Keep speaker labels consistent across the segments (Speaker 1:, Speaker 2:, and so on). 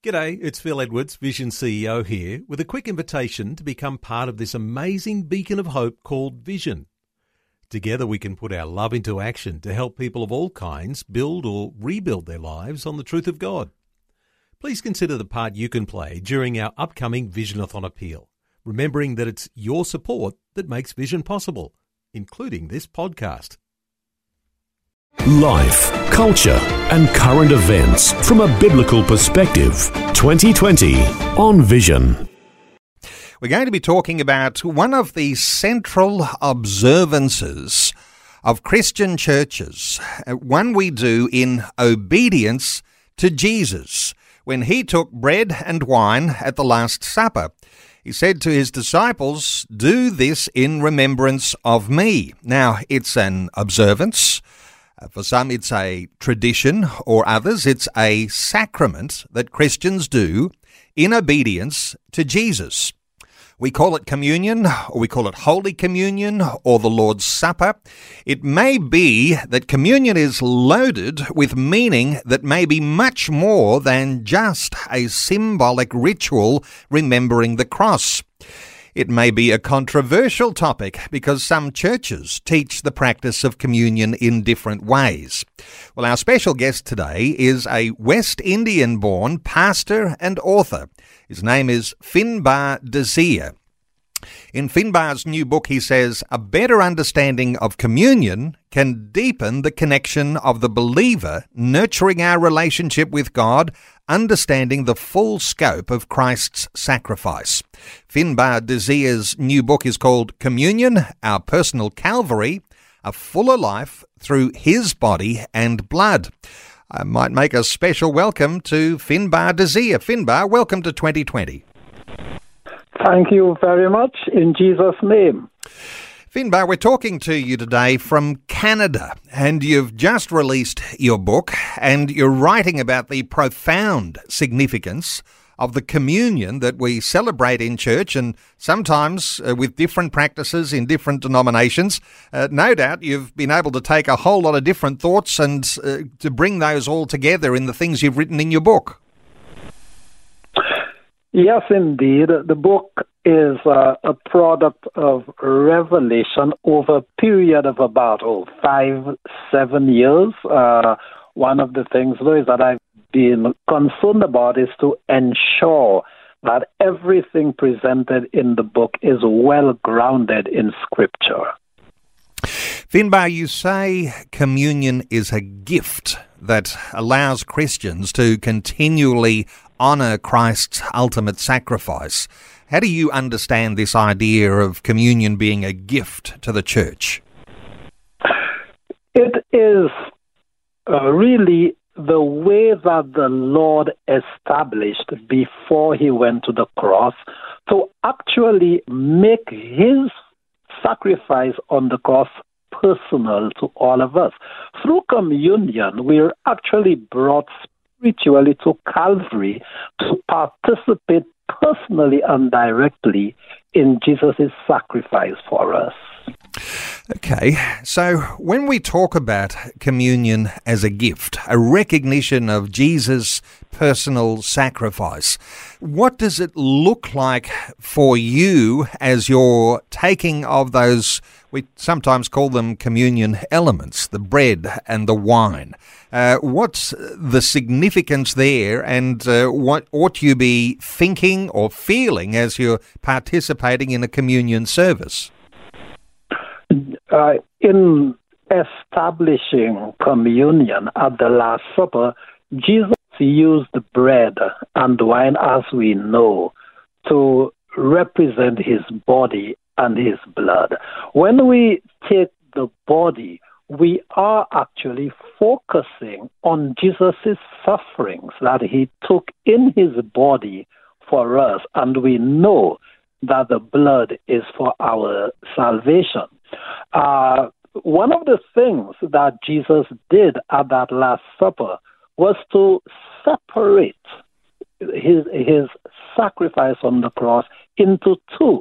Speaker 1: G'day, it's Phil Edwards, Vision CEO here, with a quick invitation to become part of this amazing beacon of hope called Vision. Together we can put our love into action to help people of all kinds build or rebuild their lives on the truth of God. Please consider the part you can play during our upcoming Visionathon appeal, remembering that it's your support that makes Vision possible, including this podcast.
Speaker 2: Life, culture, and current events from a biblical perspective. 2020 on Vision.
Speaker 3: We're going to be talking about one of the central observances of Christian churches, one we do in obedience to Jesus when he took bread and wine at the Last Supper. He said to his disciples, "Do this in remembrance of me." Now, it's an observance. For some, it's a tradition, or others, it's a sacrament that Christians do in obedience to Jesus. We call it communion, or we call it Holy Communion, or the Lord's Supper. It may be that communion is loaded with meaning that may be much more than just a symbolic ritual remembering the cross. It may be a controversial topic because some churches teach the practice of communion in different ways. Well, our special guest today is a West Indian-born pastor and author. His name is Finbar Desir. In Finbar's new book, he says, a better understanding of communion can deepen the connection of the believer, nurturing our relationship with God, understanding the full scope of Christ's sacrifice. Finbar Desir's new book is called Communion, Our Personal Calvary, A Fuller Life Through His Body and Blood. I might make a special welcome to Finbar Desir. Finbar, welcome to 2020.
Speaker 4: Thank you very much, in Jesus' name.
Speaker 3: Finbar, we're talking to you today from Canada, and you've just released your book, and you're writing about the profound significance of the communion that we celebrate in church, and sometimes with different practices in different denominations. No doubt you've been able to take a whole lot of different thoughts and to bring those all together in the things you've written in your book.
Speaker 4: Yes, indeed. The book is a product of revelation over a period of about 5-7 years. One of the things, though, is that I've been concerned about is to ensure that everything presented in the book is well grounded in Scripture.
Speaker 3: Finbar, you say communion is a gift that allows Christians to continually honour Christ's ultimate sacrifice. How do you understand this idea of communion being a gift to the church?
Speaker 4: It is really the way that the Lord established before he went to the cross to actually make his sacrifice on the cross personal to all of us. Through communion, we're actually brought spiritually to Calvary to participate personally and directly in Jesus' sacrifice for us.
Speaker 3: Okay, so when we talk about communion as a gift, a recognition of Jesus' personal sacrifice, what does it look like for you as you're taking of those, we sometimes call them communion elements, the bread and the wine? What's the significance there, and what ought you be thinking or feeling as you're participating in a communion service?
Speaker 4: In establishing communion at the Last Supper, Jesus used the bread and wine, as we know, to represent his body and his blood. When we take the body, we are actually focusing on Jesus' sufferings that he took in his body for us, and we know that the blood is for our salvation. One of the things that Jesus did at that Last Supper was to separate his sacrifice on the cross into two.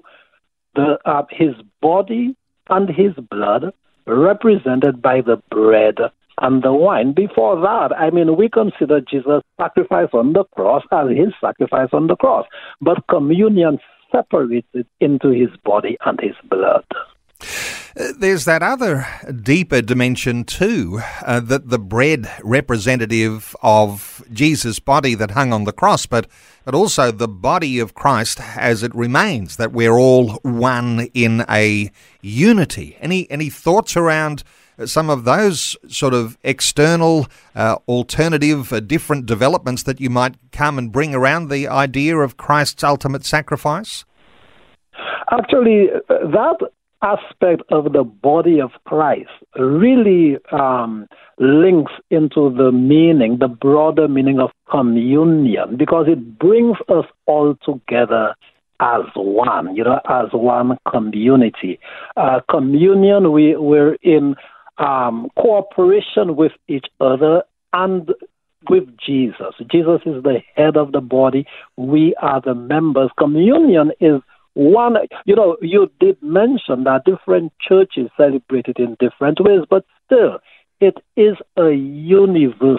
Speaker 4: His body and his blood, represented by the bread and the wine. Before that, we consider Jesus' sacrifice on the cross as his sacrifice on the cross. But communion separates it into his body and his blood.
Speaker 3: There's that other deeper dimension too, that the bread representative of Jesus' body that hung on the cross, but also the body of Christ as it remains, that we're all one in a unity. Any thoughts around some of those sort of external, alternative, different developments that you might come and bring around the idea of Christ's ultimate sacrifice?
Speaker 4: Actually, that aspect of the body of Christ really links into the broader meaning of communion, because it brings us all together as one, as one community. Communion, we're in cooperation with each other and with Jesus. Jesus is the head of the body. We are the members. Communion is one. You did mention that different churches celebrate it in different ways, but still, it is a universal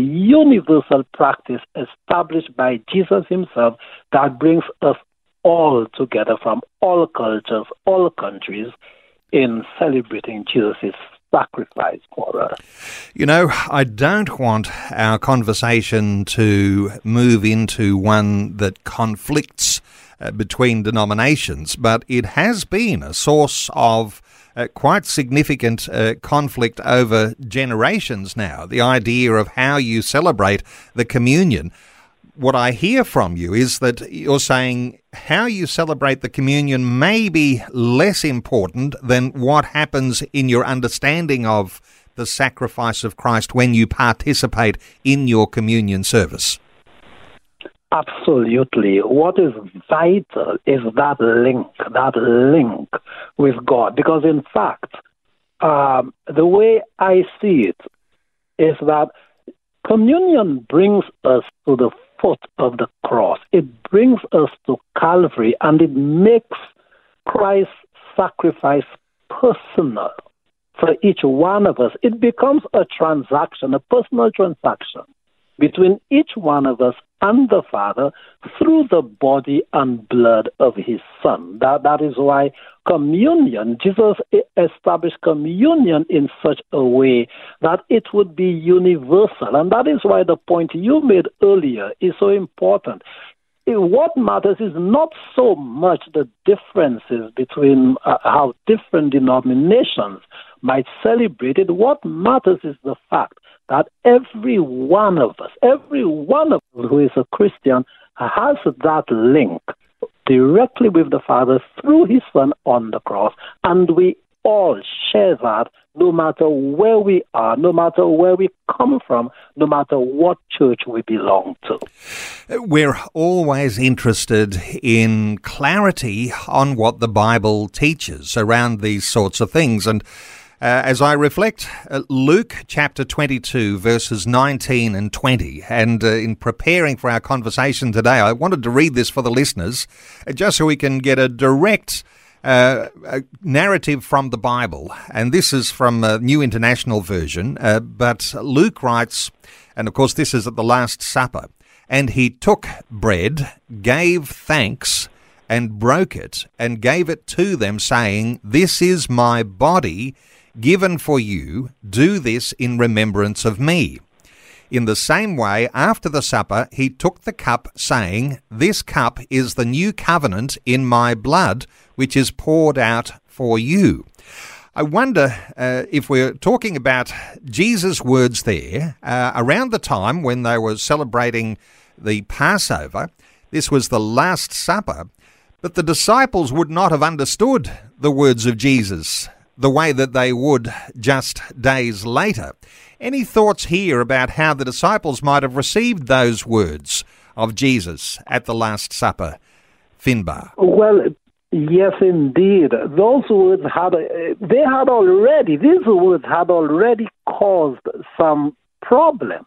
Speaker 4: practice established by Jesus himself that brings us all together from all cultures, all countries, in celebrating Jesus' sacrifice for us.
Speaker 3: I don't want our conversation to move into one that conflicts between denominations, but it has been a source of quite significant conflict over generations now, the idea of how you celebrate the communion. What I hear from you is that you're saying how you celebrate the communion may be less important than what happens in your understanding of the sacrifice of Christ when you participate in your communion service.
Speaker 4: Absolutely. What is vital is that link with God. Because in fact, the way I see it is that communion brings us to the foot of the cross. It brings us to Calvary, and it makes Christ's sacrifice personal for each one of us. It becomes a transaction, a personal transaction between each one of us and the Father through the body and blood of his Son. That is why communion, Jesus established communion in such a way that it would be universal. And that is why the point you made earlier is so important. What matters is not so much the differences between how different denominations might celebrate it. What matters is the fact that every one of us who is a Christian has that link directly with the Father through his Son on the cross, and we all share that no matter where we are, no matter where we come from, no matter what church we belong to.
Speaker 3: We're always interested in clarity on what the Bible teaches around these sorts of things, and as I reflect, Luke chapter 22, verses 19 and 20, and in preparing for our conversation today, I wanted to read this for the listeners, just so we can get a direct narrative from the Bible. And this is from a New International Version, but Luke writes, and of course this is at the Last Supper, "And he took bread, gave thanks, and broke it, and gave it to them, saying, 'This is my body, given for you, do this in remembrance of me.' In the same way, after the supper, he took the cup, saying, 'This cup is the new covenant in my blood, which is poured out for you.'" I wonder if we're talking about Jesus' words there, around the time when they were celebrating the Passover. This was the Last Supper, but the disciples would not have understood the words of Jesus the way that they would just days later. Any thoughts here about how the disciples might have received those words of Jesus at the Last Supper, Finbar?
Speaker 4: Well, yes, indeed. These words had already caused some problems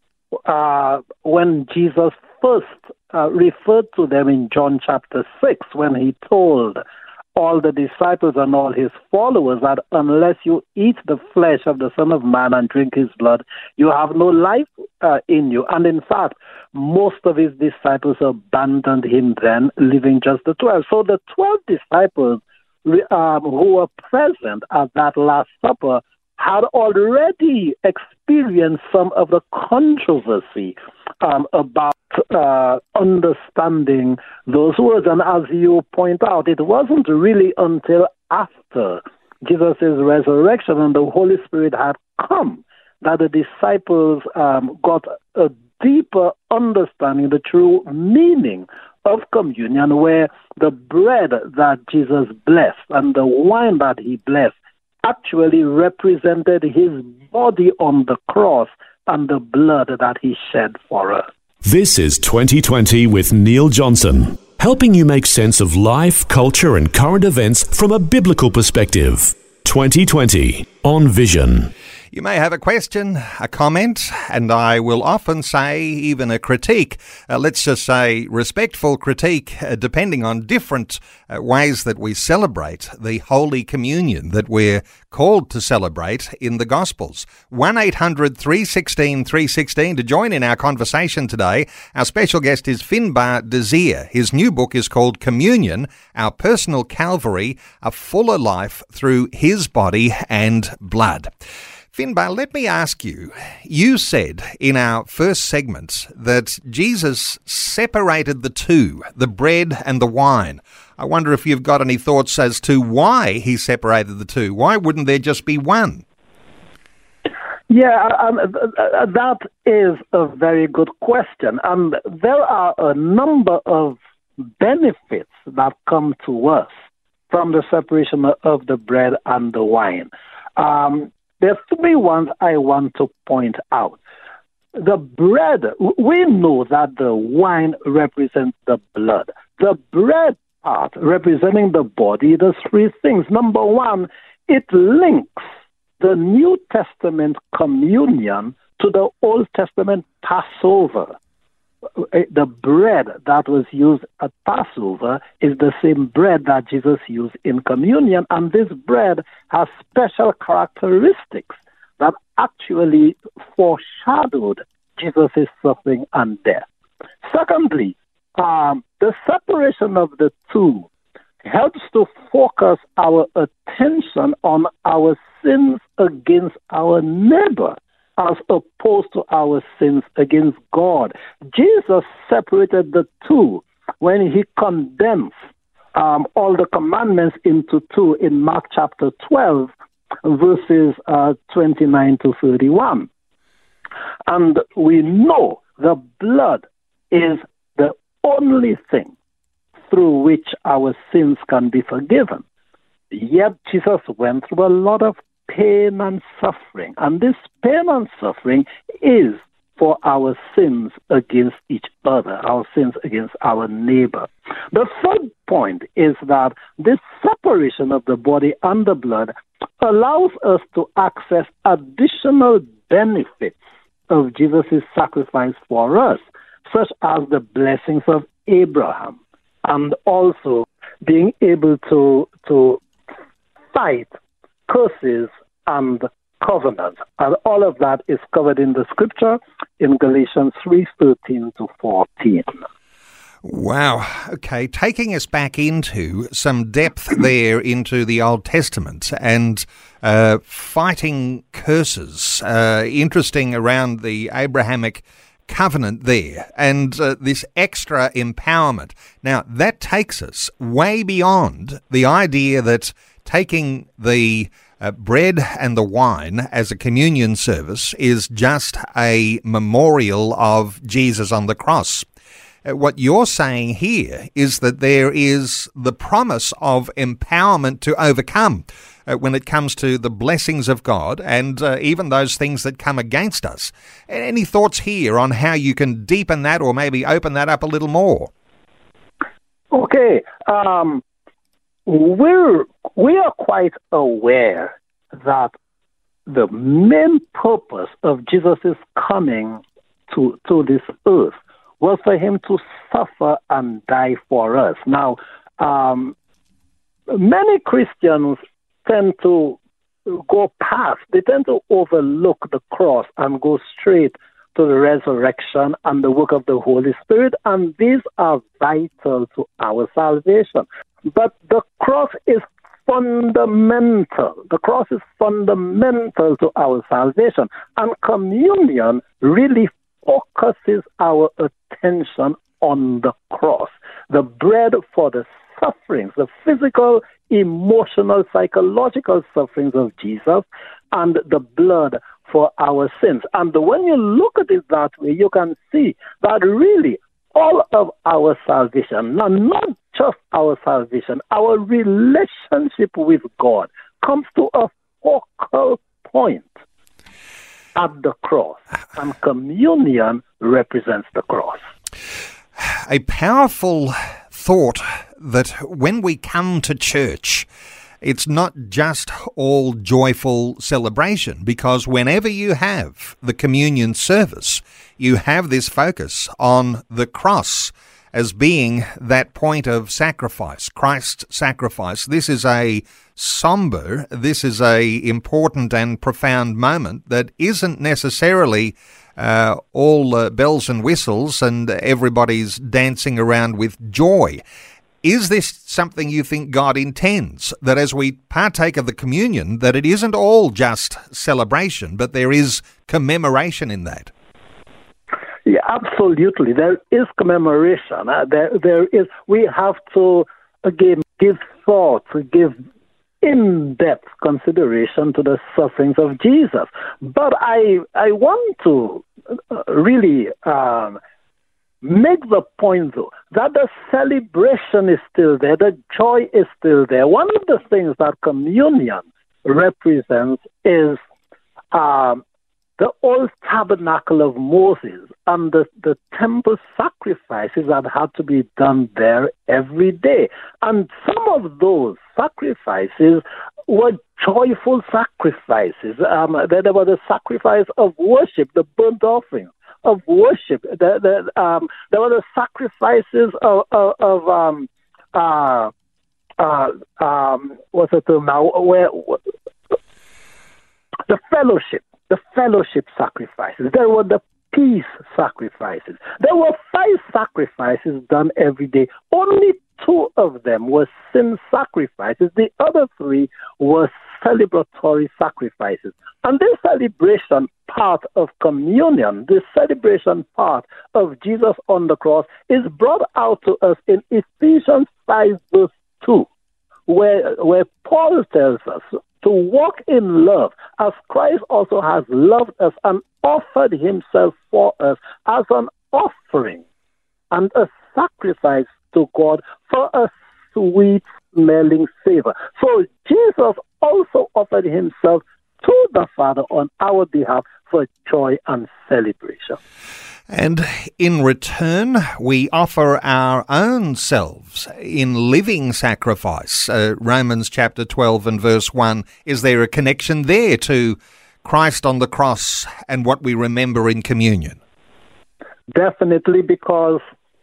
Speaker 4: when Jesus first referred to them in John chapter 6, when he told all the disciples and all his followers that unless you eat the flesh of the Son of Man and drink his blood, you have no life in you. And in fact, most of his disciples abandoned him then, leaving just the 12. So the 12 disciples who were present at that Last Supper had already experienced some of the controversy about understanding those words. And as you point out, it wasn't really until after Jesus' resurrection and the Holy Spirit had come that the disciples got a deeper understanding, the true meaning of communion, where the bread that Jesus blessed and the wine that he blessed actually represented his body on the cross and the blood that he shed for us.
Speaker 2: This is 2020 with Neil Johnson, helping you make sense of life, culture and current events from a biblical perspective. 2020 on Vision.
Speaker 3: You may have a question, a comment, and I will often say even a critique. Let's just say respectful critique, depending on different ways that we celebrate the Holy Communion that we're called to celebrate in the Gospels. 1-800-316-316 to join in our conversation today. Our special guest is Finbar Desir. His new book is called Communion, Our Personal Calvary, A Fuller Life Through His Body and Blood. Finbar, let me ask you, you said in our first segment that Jesus separated the two, the bread and the wine. I wonder if you've got any thoughts as to why he separated the two. Why wouldn't there just be one?
Speaker 4: Yeah, that is a very good question. And there are a number of benefits that come to us from the separation of the bread and the wine. There are three ones I want to point out. The bread, we know that the wine represents the blood. The bread part, representing the body, does three things. Number one, it links the New Testament communion to the Old Testament Passover. The bread that was used at Passover is the same bread that Jesus used in communion, and this bread has special characteristics that actually foreshadowed Jesus' suffering and death. Secondly, the separation of the two helps to focus our attention on our sins against our neighbor, as opposed to our sins against God. Jesus separated the two when he condensed all the commandments into two in Mark chapter 12, verses 29 to 31. And we know the blood is the only thing through which our sins can be forgiven. Yet Jesus went through a lot of pain and suffering. And this pain and suffering is for our sins against each other, our sins against our neighbor. The third point is that this separation of the body and the blood allows us to access additional benefits of Jesus' sacrifice for us, such as the blessings of Abraham, and also being able to fight curses and covenants. And all of that is covered in the scripture in Galatians 3:13 to 14.
Speaker 3: Wow. Okay, taking us back into some depth there into the Old Testament and fighting curses. Interesting around the Abrahamic covenant there and this extra empowerment. Now, that takes us way beyond the idea that taking the bread and the wine as a communion service is just a memorial of Jesus on the cross. What you're saying here is that there is the promise of empowerment to overcome when it comes to the blessings of God and even those things that come against us. Any thoughts here on how you can deepen that or maybe open that up a little more?
Speaker 4: Okay. We are quite aware that the main purpose of Jesus' coming to this earth was for him to suffer and die for us. Now, many Christians tend to go past, they tend to overlook the cross and go straight to the resurrection and the work of the Holy Spirit, and these are vital to our salvation. But the cross is fundamental. The cross is fundamental to our salvation, and communion really focuses our attention on the cross, the bread for the sufferings, the physical, emotional, psychological sufferings of Jesus, and the blood for our sins. And when you look at it that way, you can see that really all of our salvation, not just our salvation, our relationship with God comes to a focal point at the cross, and communion represents the cross.
Speaker 3: A powerful thought that when we come to church, it's not just all joyful celebration, because whenever you have the communion service, you have this focus on the cross as being that point of sacrifice, Christ's sacrifice. This is a somber, this is a important and profound moment that isn't necessarily all bells and whistles and everybody's dancing around with joy. Is this something you think God intends, that as we partake of the communion, that it isn't all just celebration, but there is commemoration in that?
Speaker 4: Yeah, absolutely. There is commemoration. There is. We have to, again, give thought, give in-depth consideration to the sufferings of Jesus. But I want to really make the point, though, that the celebration is still there, the joy is still there. One of the things that communion represents is the old tabernacle of Moses and the temple sacrifices that had to be done there every day. And some of those sacrifices were joyful sacrifices. There was a sacrifice of worship, the burnt offerings of worship. There were the sacrifices what's the term now? The fellowship sacrifices. There were the peace sacrifices. There were 5 sacrifices done every day. Only 2 of them were sin sacrifices. The other 3 were celebratory sacrifices. And this celebration part of communion, this celebration part of Jesus on the cross, is brought out to us in Ephesians 5 verse 2, where Paul tells us to walk in love as Christ also has loved us and offered himself for us as an offering and a sacrifice to God for a sweet-smelling savor. So Jesus also offered himself to the Father on our behalf for joy and celebration.
Speaker 3: And in return, we offer our own selves in living sacrifice. Romans chapter 12 and verse 1, is there a connection there to Christ on the cross and what we remember in communion?
Speaker 4: Definitely, because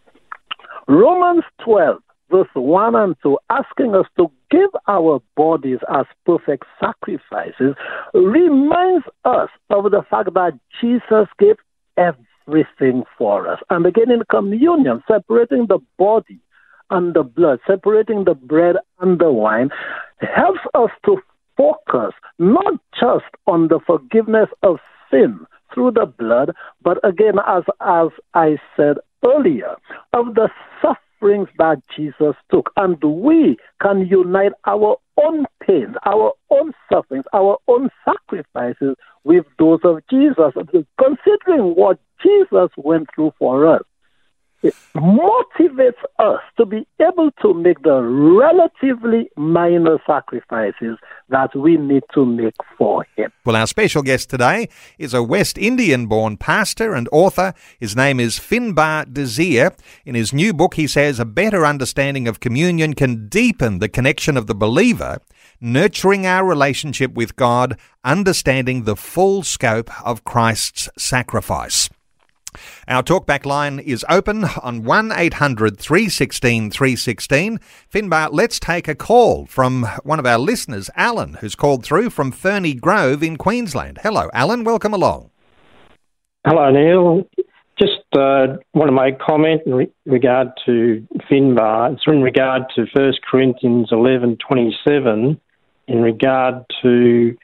Speaker 4: Romans 12 verse 1 and 2, asking us to give our bodies as perfect sacrifices, reminds us of the fact that Jesus gave everything for us. And again, in communion, separating the body and the blood, separating the bread and the wine, helps us to focus not just on the forgiveness of sin through the blood, but again, as I said earlier, of the sufferings that Jesus took. And we can unite our own pains, our own sufferings, our own sacrifices with those of Jesus. Considering what Jesus went through for us, it motivates us to be able to make the relatively minor sacrifices that we need to make for him.
Speaker 3: Well, our special guest today is a West Indian-born pastor and author. His name is Finbar Desir. In his new book, he says a better understanding of communion can deepen the connection of the believer, nurturing our relationship with God, understanding the full scope of Christ's sacrifice. Our talkback line is open on 1-800 316 316. Finbar, let's take a call from one of our listeners, Alan, who's called through from Ferny Grove in Queensland. Hello, Alan. Welcome along.
Speaker 5: Hello, Neil. Just want to make a comment in regard to Finbar. It's in regard to 1 Corinthians 11:27, in regard to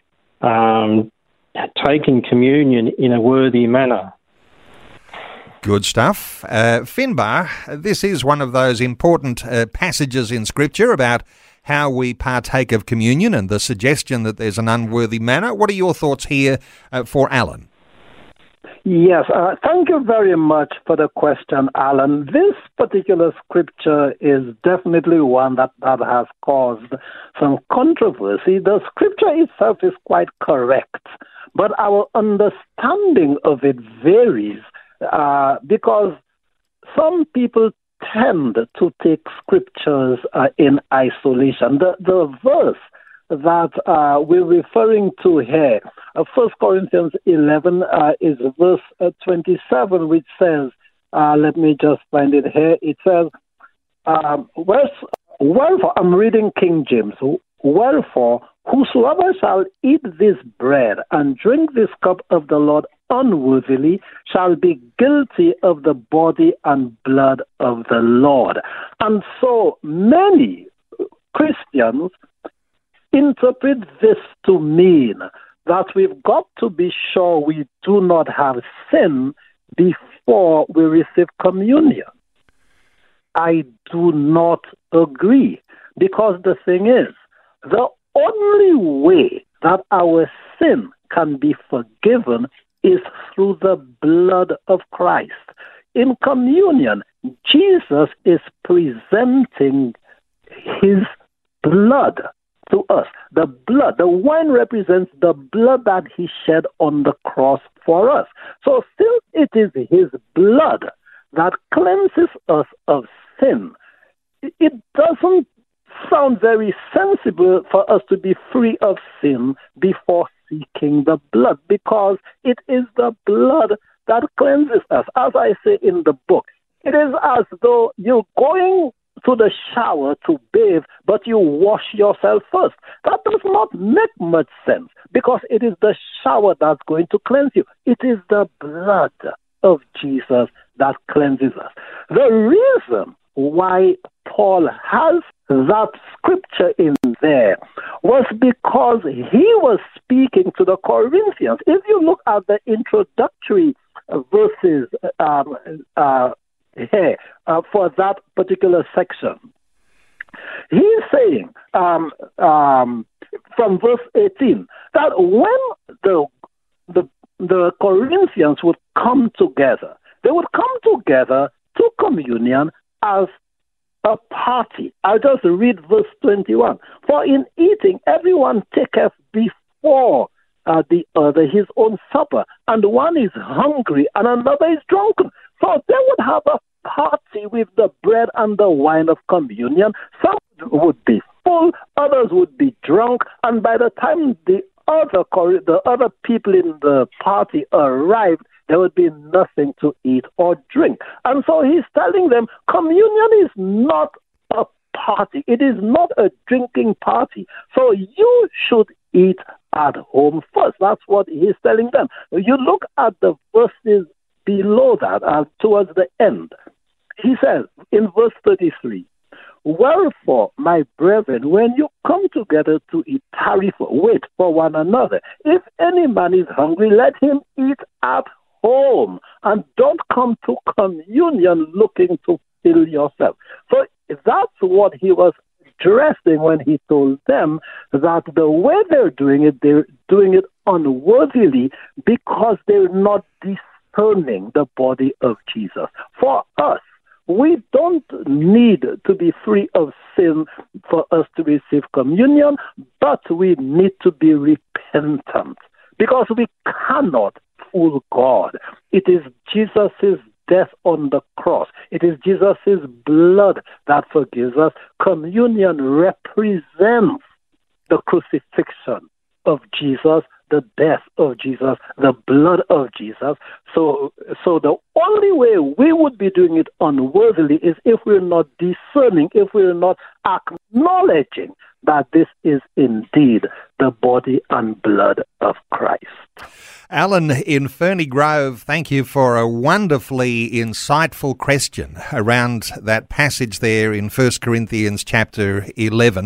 Speaker 5: taking communion in a worthy manner.
Speaker 3: Good stuff. Finbar, this is one of those important passages in Scripture about how we partake of communion and the suggestion that there's an unworthy manner. What are your thoughts here for Alan?
Speaker 4: Yes, thank you very much for the question, Alan. This particular scripture is definitely one that has caused some controversy. The scripture itself is quite correct, but our understanding of it varies because some people tend to take scriptures in isolation. The verse that we're referring to here, 1 Corinthians 11 is verse 27, which says, let me just find it here. It says, wherefore, I'm reading King James, wherefore, whosoever shall eat this bread and drink this cup of the Lord unworthily shall be guilty of the body and blood of the Lord. And so many Christians interpret this to mean that we've got to be sure we do not have sin before we receive communion. I do not agree, because the thing is, the only way that our sin can be forgiven is through the blood of Christ. In communion, Jesus is presenting his blood to us. The blood, the wine represents the blood that he shed on the cross for us. So since it is his blood that cleanses us of sin, it doesn't sound very sensible for us to be free of sin before seeking the blood, because it is the blood that cleanses us. As I say in the book, it is as though you're going to the shower to bathe, but you wash yourself first. That does not make much sense, because it is the shower that's going to cleanse you. It is the blood of Jesus that cleanses us. The reason why Paul has that scripture in there was because he was speaking to the Corinthians. If you look at the introductory verses here for that particular section, he's saying from verse 18 that when the Corinthians would come together, they would come together to communion as a party. I'll just read verse 21. For in eating, everyone taketh before the other his own supper, and one is hungry and another is drunken. So they would have a party with the bread and the wine of communion. Some would be full, others would be drunk, and by the time the other people in the party arrived, there would be nothing to eat or drink. And so he's telling them, communion is not a party. It is not a drinking party. So you should eat at home first. That's what he's telling them. You look at the verses below that, towards the end. He says in verse 33, wherefore, my brethren, when you come together to eat, wait for one another. If any man is hungry, let him eat at home, and don't come to communion looking to fill yourself. So that's what he was addressing when he told them that the way they're doing it unworthily, because they're not discerning the body of Jesus. For us, we don't need to be free of sin for us to receive communion, but we need to be repentant, because we cannot fool God. It is Jesus' death on the cross. It is Jesus' blood that forgives us. Communion represents the crucifixion of Jesus, the death of Jesus, the blood of Jesus. So the only way we would be doing it unworthily is if we're not discerning, if we're not acknowledging that this is indeed the body and blood of Christ.
Speaker 3: Alan in Ferny Grove, thank you for a wonderfully insightful question around that passage there in 1 Corinthians chapter 11.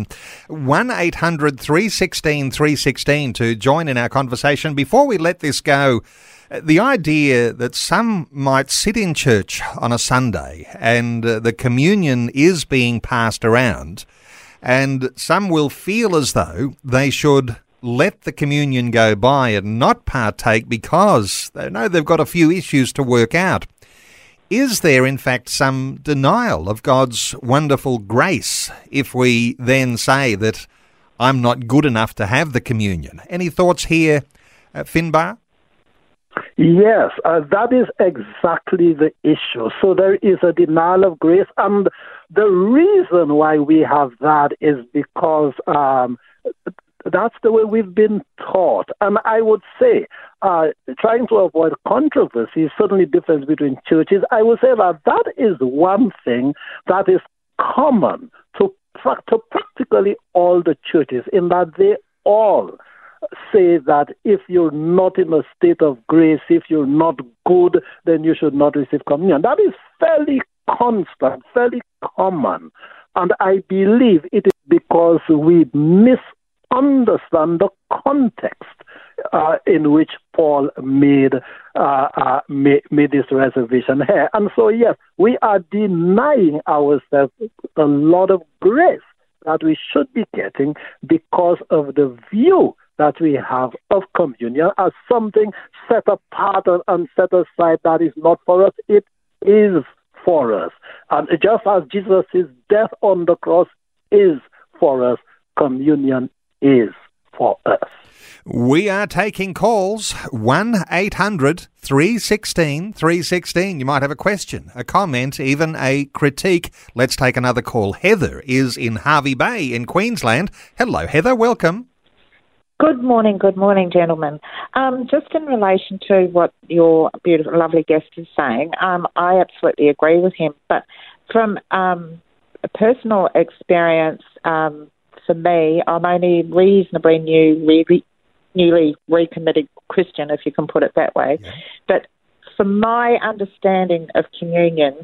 Speaker 3: 1-800-316-316 to join in our conversation. Before we let this go, the idea that some might sit in church on a Sunday and the communion is being passed around, and some will feel as though they should let the communion go by and not partake because they know they've got a few issues to work out. Is there, in fact, some denial of God's wonderful grace if we then say that I'm not good enough to have the communion? Any thoughts here, Finbar?
Speaker 4: Yes, that is exactly the issue. So there is a denial of grace, and the reason why we have that is because that's the way we've been taught. And I would say, trying to avoid controversy, certainly difference between churches, I would say that is one thing that is common to practically all the churches, in that they all say that if you're not in a state of grace, if you're not good, then you should not receive communion. That is fairly constant, fairly common. And I believe it is because we misunderstand the context in which Paul made this reservation here. And so, yes, we are denying ourselves a lot of grace that we should be getting because of the view that we have of communion as something set apart and set aside that is not for us. It is for us. And just as Jesus' death on the cross is for us, communion is for us.
Speaker 3: We are taking calls, 1-800-316-316. You might have a question, a comment, even a critique. Let's take another call. Heather is in Hervey Bay in Queensland. Hello, Heather. Welcome.
Speaker 6: Good morning, gentlemen. Just in relation to what your beautiful, lovely guest is saying, I absolutely agree with him. But from a personal experience, for me, I'm only reasonably newly recommitted Christian, if you can put it that way. Yeah. But from my understanding of communion,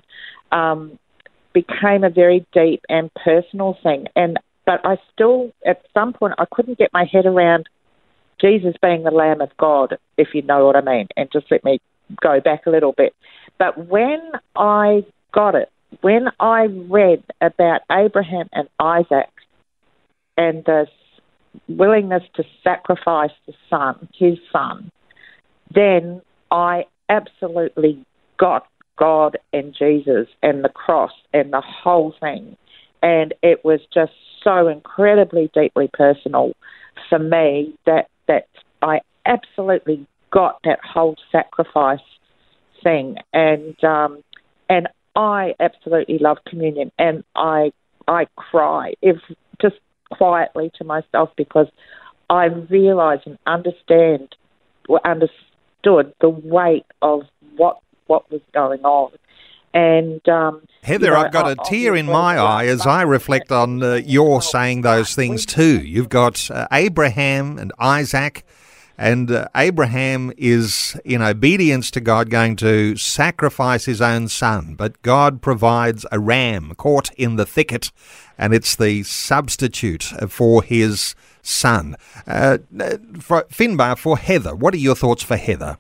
Speaker 6: became a very deep and personal thing. But I still, at some point, I couldn't get my head around Jesus being the Lamb of God, if you know what I mean. And just let me go back a little bit. But when I got it, when I read about Abraham and Isaac and the willingness to sacrifice his son, then I absolutely got God and Jesus and the cross and the whole thing. And it was just so incredibly deeply personal for me that I absolutely got that whole sacrifice thing. And I absolutely love communion, and I cry just quietly to myself because I realise and understood the weight of what was going on. And
Speaker 3: Heather, I've got a tear in my eye as I reflect on your saying those things too. You've got Abraham and Isaac, and Abraham is, in obedience to God, going to sacrifice his own son, but God provides a ram caught in the thicket, and it's the substitute for his son. Finbar, for Heather, what are your thoughts for Heather?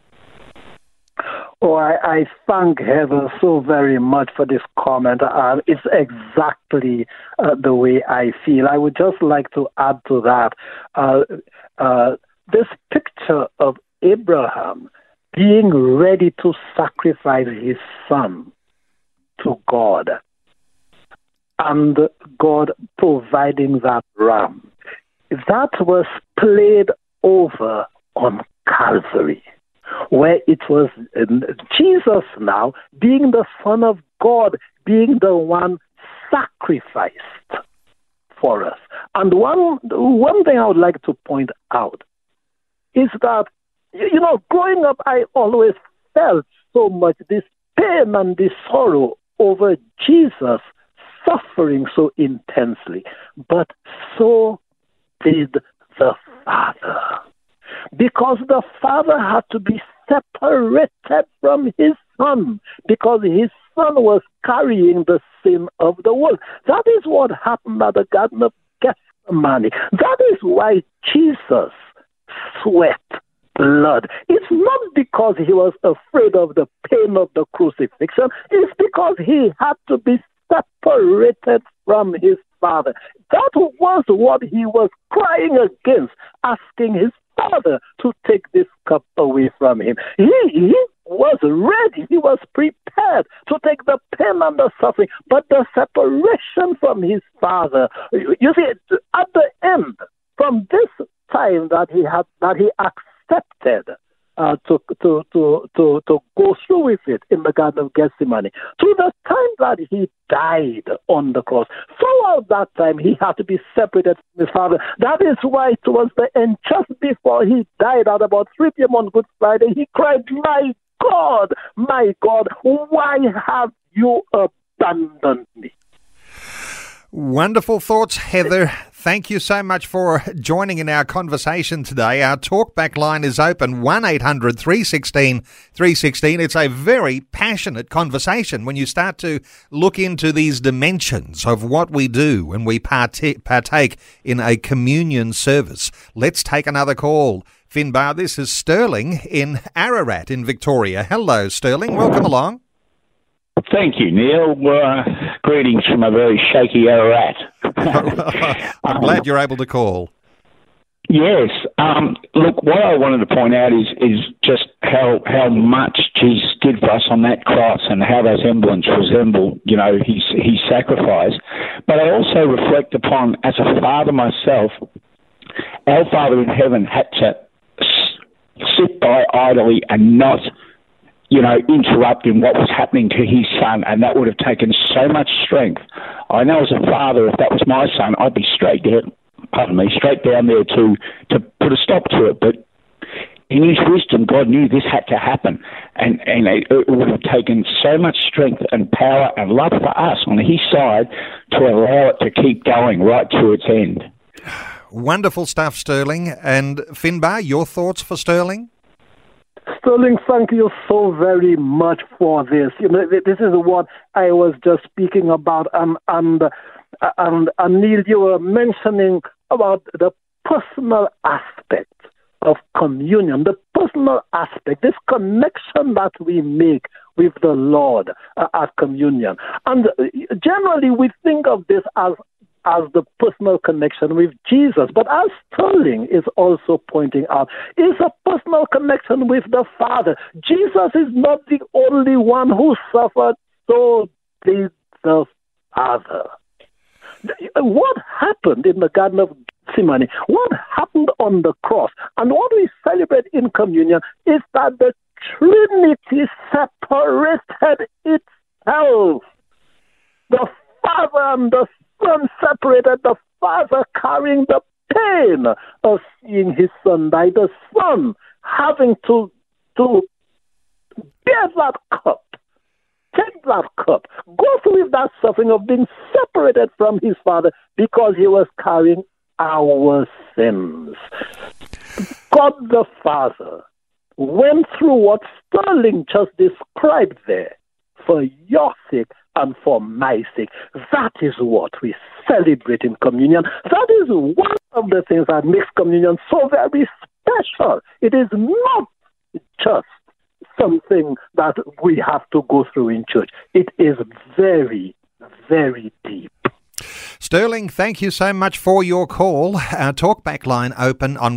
Speaker 4: Oh, I thank Heather so very much for this comment. It's exactly the way I feel. I would just like to add to that this picture of Abraham being ready to sacrifice his son to God and God providing that ram. That was played over on Calvary, where it was Jesus now being the Son of God, being the one sacrificed for us. And one thing I would like to point out is that, growing up, I always felt so much this pain and this sorrow over Jesus suffering so intensely. But so did the Father. Because the Father had to be separated from his Son, because his Son was carrying the sin of the world. That is what happened at the Garden of Gethsemane. That is why Jesus sweat blood. It's not because he was afraid of the pain of the crucifixion. It's because he had to be separated from his Father. That was what he was crying against, asking his Father to take this cup away from him. He was ready. He was prepared to take the pain and the suffering, but the separation from his Father. You see, at the end, from this time that he accepted to go through with it in the Garden of Gethsemane, to the time that he died on the cross, throughout that time he had to be separated from his Father. That is why towards the end, just before he died at about 3 p.m. on Good Friday, he cried, my God, why have you abandoned me?
Speaker 3: Wonderful thoughts, Heather. Thank you so much for joining in our conversation today. Our talkback line is open, 1-800-316-316. It's a very passionate conversation when you start to look into these dimensions of what we do when we partake in a communion service. Let's take another call. Finbar, this is Sterling in Ararat in Victoria. Hello, Sterling. Welcome along.
Speaker 7: Thank you, Neil. Greetings from a very shaky Ararat.
Speaker 3: I'm glad you're able to call.
Speaker 7: Yes. Look, what I wanted to point out is just how much Jesus did for us on that cross and how those emblems resemble, his sacrifice. But I also reflect upon, as a father myself, our Father in heaven had to sit by idly and not interrupting what was happening to his son, and that would have taken so much strength. I know as a father, if that was my son, I'd be straight down there to put a stop to it. But in his wisdom, God knew this had to happen, and it would have taken so much strength and power and love for us on his side to allow it to keep going right to its end.
Speaker 3: Wonderful stuff, Sterling. And Finbar, your thoughts for Sterling?
Speaker 4: Sterling, thank you so very much for this. This is what I was just speaking about, and Neil, you were mentioning about the personal aspect of communion, the personal aspect, this connection that we make with the Lord at communion. And generally, we think of this as the personal connection with Jesus. But as Sterling is also pointing out, is a personal connection with the Father. Jesus is not the only one who suffered, so did the Father. What happened in the Garden of Gethsemane? What happened on the cross? And what we celebrate in communion is that the Trinity separated itself. The Father and the Son separated, the Father carrying the pain of seeing his Son die, the Son having to bear that cup, take that cup, go through that suffering of being separated from his Father because he was carrying our sins. God the Father went through what Sterling just described there for your sake and for my sake. That is what we celebrate in communion. That is one of the things that makes communion so very special. It is not just something that we have to go through in church. It is very, very deep.
Speaker 3: Sterling, thank you so much for your call. Our talkback line open on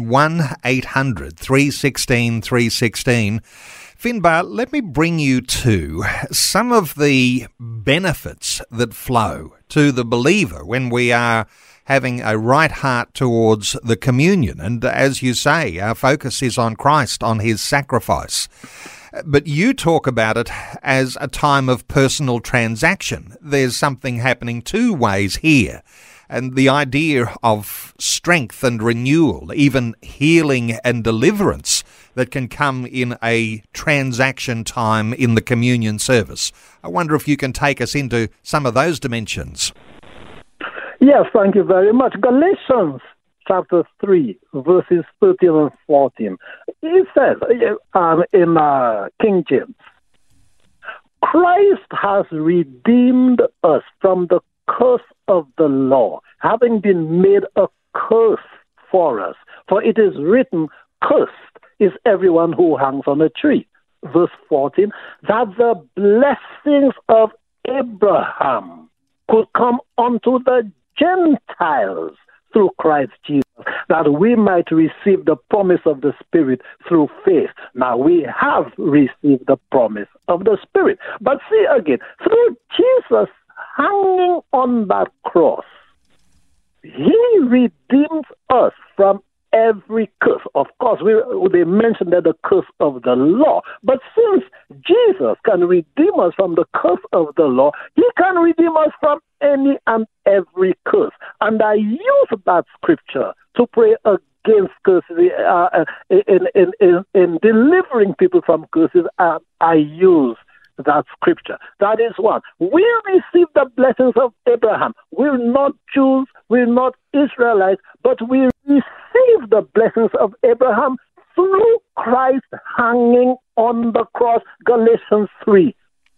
Speaker 3: 1-800-316-316. Finbar, let me bring you to some of the benefits that flow to the believer when we are having a right heart towards the communion. And as you say, our focus is on Christ, on his sacrifice. But you talk about it as a time of personal transaction. There's something happening two ways here. and the idea of strength and renewal, even healing and deliverance that can come in a transaction time in the communion service. I wonder if you can take us into some of those dimensions.
Speaker 4: Yes, thank you very much. Galatians chapter 3, verses 13 and 14. It says in King James, Christ has redeemed us from the curse of the law, having been made a curse for us. For it is written, cursed is everyone who hangs on a tree. Verse 14, that the blessings of Abraham could come unto the Gentiles through Christ Jesus, that we might receive the promise of the Spirit through faith. Now we have received the promise of the Spirit. But see again, through Jesus hanging on that cross, he redeems us from every curse. Of course, they mentioned that the curse of the law. But since Jesus can redeem us from the curse of the law, he can redeem us from any and every curse. And I use that scripture to pray against curses. In delivering people from curses, I use that scripture. That is one. We receive the blessings of Abraham. We're not Jews, we're not Israelites, but we receive the blessings of Abraham through Christ hanging on the cross. Galatians 3.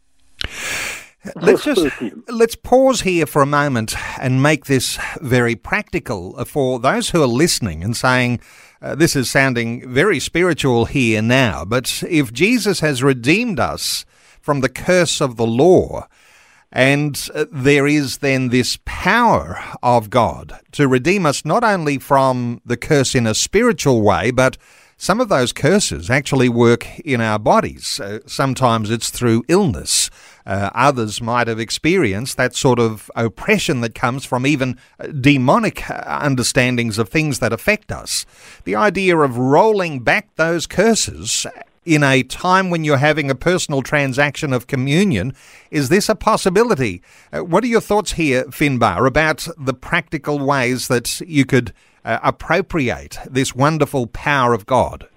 Speaker 3: Let's pause here for a moment and make this very practical for those who are listening and saying, this is sounding very spiritual here now, but if Jesus has redeemed us from the curse of the law, and there is then this power of God to redeem us not only from the curse in a spiritual way, but some of those curses actually work in our bodies. Sometimes it's through illness. Others might have experienced that sort of oppression that comes from even demonic understandings of things that affect us. The idea of rolling back those curses in a time when you're having a personal transaction of communion, is this a possibility? What are your thoughts here, Finbar, about the practical ways that you could appropriate this wonderful power of God?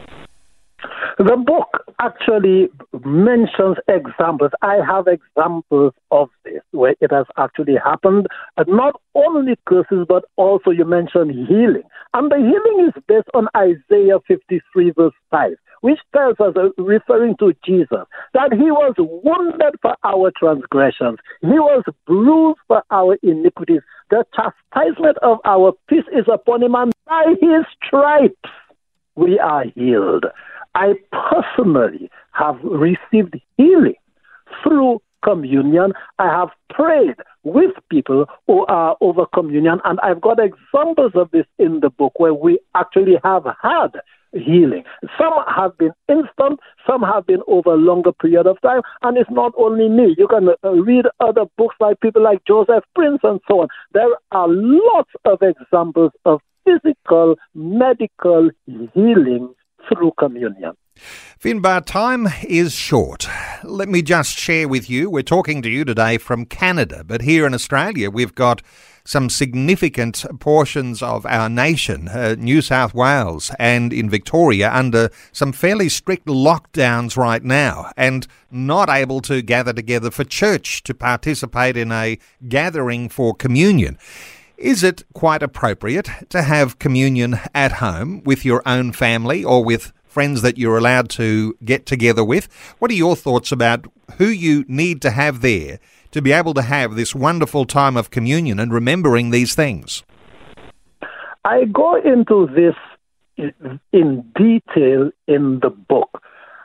Speaker 4: The book actually mentions examples. I have examples of this where it has actually happened. Not only curses, but also you mentioned healing. And the healing is based on Isaiah 53 verse 5, which tells us, referring to Jesus, that he was wounded for our transgressions. He was bruised for our iniquities. The chastisement of our peace is upon him, and by his stripes we are healed. I personally have received healing through communion. I have prayed with people who are over communion, and I've got examples of this in the book where we actually have had healing. Some have been instant, some have been over a longer period of time, and it's not only me. You can read other books by people like Joseph Prince and so on. There are lots of examples of physical, medical healing through communion.
Speaker 3: Finbar, time is short. Let me just share with you, we're talking to you today from Canada, but here in Australia we've got some significant portions of our nation, New South Wales and in Victoria, under some fairly strict lockdowns right now and not able to gather together for church to participate in a gathering for communion. Is it quite appropriate to have communion at home with your own family or with friends that you're allowed to get together with? What are your thoughts about who you need to have there to be able to have this wonderful time of communion and remembering these things?
Speaker 4: I go into this in detail in the book.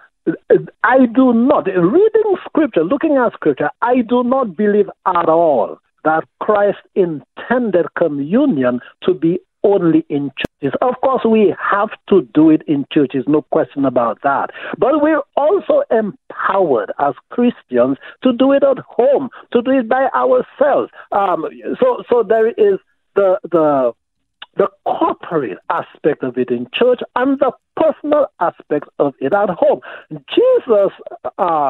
Speaker 4: I do not, reading scripture, looking at scripture, I do not believe at all that Christ intended communion to be only in churches. Of course, we have to do it in churches, no question about that. But we're also empowered as Christians to do it at home, to do it by ourselves. So there is the corporate aspect of it in church and the personal aspect of it at home. Jesus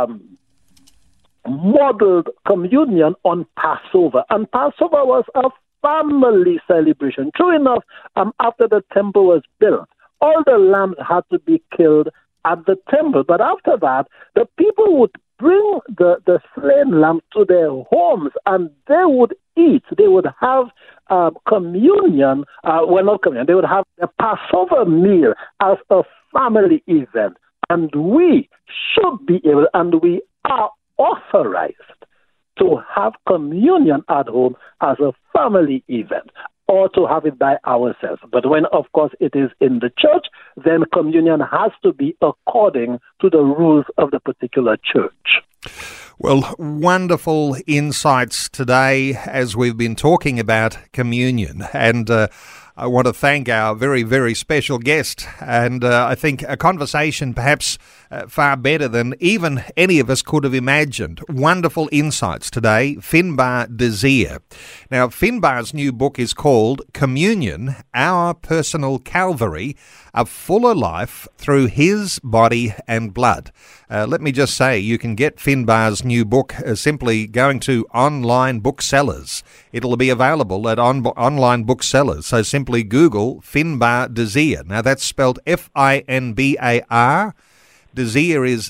Speaker 4: modeled communion on Passover, and Passover was a family celebration. True enough, after the temple was built, all the lambs had to be killed at the temple. But after that, the people would bring the slain lamb to their homes and they would eat. They would have communion. Not communion. They would have a Passover meal as a family event. And we should be able, and we are authorized to have communion at home as a family event, or to have it by ourselves. But when, of course, it is in the church, then communion has to be according to the rules of the particular church.
Speaker 3: Well, wonderful insights today as we've been talking about communion. And I want to thank our very, very special guest. And I think a conversation perhaps far better than even any of us could have imagined. Wonderful insights today. Finbar Desir. Now, Finbar's new book is called Communion, Our Personal Calvary, A Fuller Life Through His Body and Blood. Let me just say, you can get Finbar's new book simply going to online booksellers. It'll be available at online booksellers. So simply Google Finbar Desir. Now that's spelled Finbar. Desir is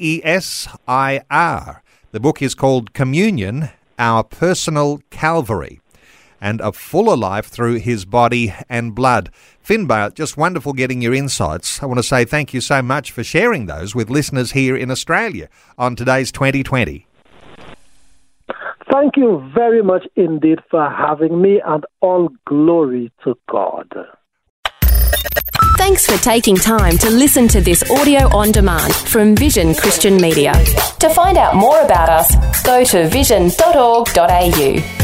Speaker 3: Desir. The book is called Communion, Our Personal Calvary, and A Fuller Life Through His Body and Blood. Finbar, just wonderful getting your insights. I want to say thank you so much for sharing those with listeners here in Australia on today's 2020.
Speaker 4: Thank you very much indeed for having me, and all glory to God.
Speaker 8: Thanks for taking time to listen to this audio on demand from Vision Christian Media. To find out more about us, go to vision.org.au.